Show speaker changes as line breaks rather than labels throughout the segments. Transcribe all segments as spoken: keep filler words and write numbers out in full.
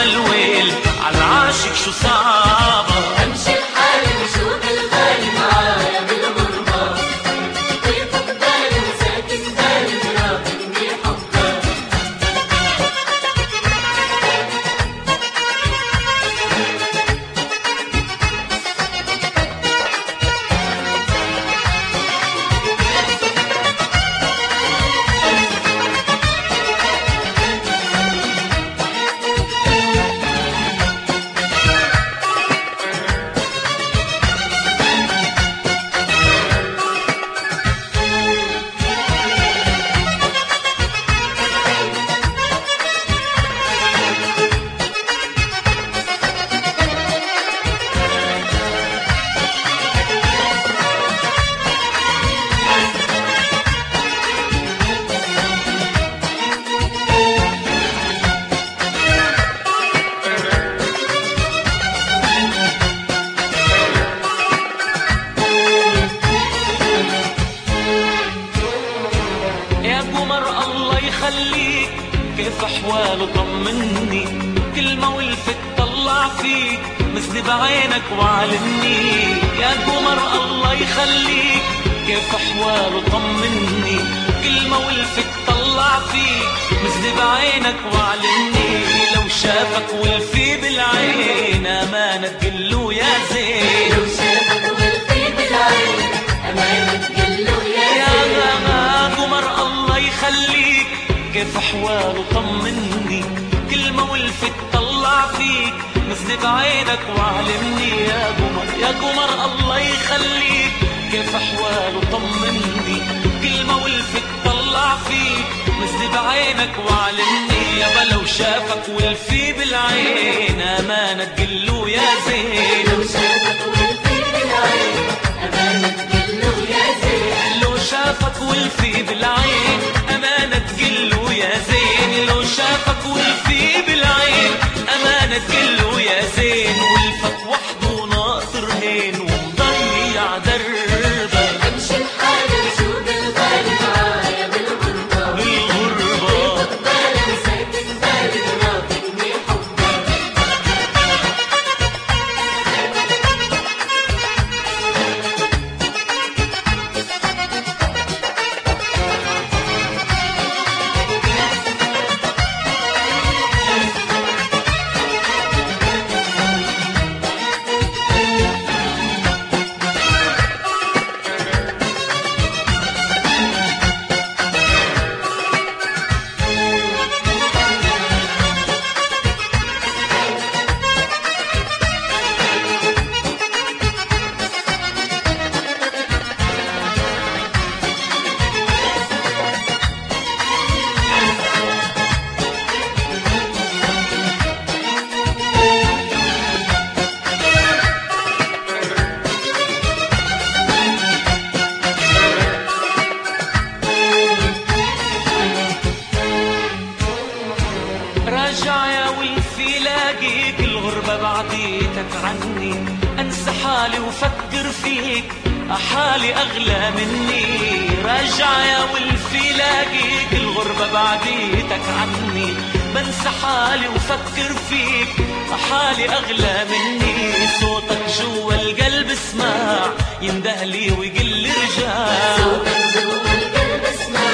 الويل عالعاشق شو صعبة.
امشي لحالي وشوف الغالي معايا بالغربة، ضيفك بالي وساكن بالي مراقبني حبك.
خليك كيف احواله طمني، كلمة والفت طلع فيك مثلي بعينك وعلمني. يا قمر الله يخليك كيف احواله طمني، كلمة والفت طلع فيك مثلي بعينك وعلمني. لو شافك والفي بالعين امانة تقله يا زين،
لو شافك والفي بالعين امانة تقله يا زين.
يا قمر الله يخليك كيف احواله طمني، كلمة والفت طلع فيك مثلي بعينك وعلمني. يا قمر يا قمر الله يخليك كيف احواله طمني، كلمة والفت طلع فيك مثلي بعينك وعلمني. يابا لو شافك والفي بالعين امانة تقله يا زين،
لو شافك والفي بالعين امانة تقله يا زين.
لو شافك والفي بالعين امانة تقله يا زين، لو شافك والفي بالعين امانة تقله يا زين. والفك وحده ناطر هين ومضيع دربه،
امشي لحالي وشوف الغالي معايا بالغربة،
بالغربة
ضيفك بالي وساكن بالي مراقبني حبك.
راجع يا ولفي لاقيك الغربة بعديتك عني، انسى حالي وفكر فيك حالي اغلى مني. راجع يا ولفي لاقيك الغربة بعديتك عني، بنسى حالي وفكر فيك حالي اغلى مني. صوتك جوا القلب اسمع يندهلي ويقل رجع،
صوتك جوا القلب اسمع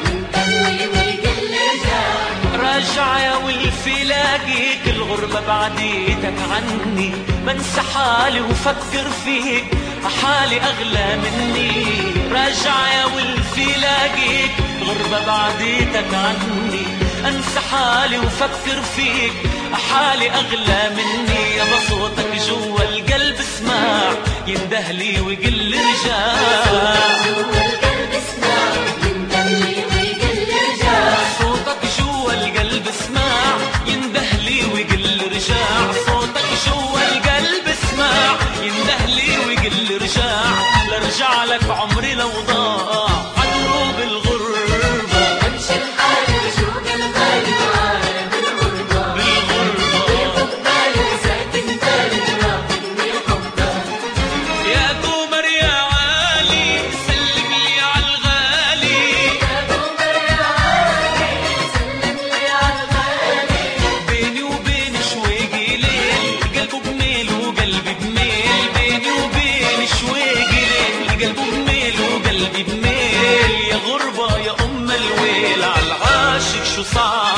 يندهلي ويقل رجع.
راجع يا ولفي لاقيك الغربة بعديتك عني، بنسى حالي وفكر فيك حالي أغلى مني. راجع يا ولفي لاقيك الغربة بعديتك عني، أنسى حالي وفكر فيك حالي أغلى مني. يا بصوتك جوا القلب اسمع يندهلي ويقل رجع،
جوا القلب اسمع يندهلي ويقل رجع.
صوتك جوا القلب اسمع يندهلي ويقل رجع، صوتك جوا القلب اسمع يندهلي ويقل رجع. لرجع لك عمري لو ضاع عدروب الغربة،
امشي لحالي وشوف الغالي معايا بالغربة،
بالغربة
ضيفك بالي وساكن بالي مراقبني حبك.
يا قمر يا عالي سلم صعب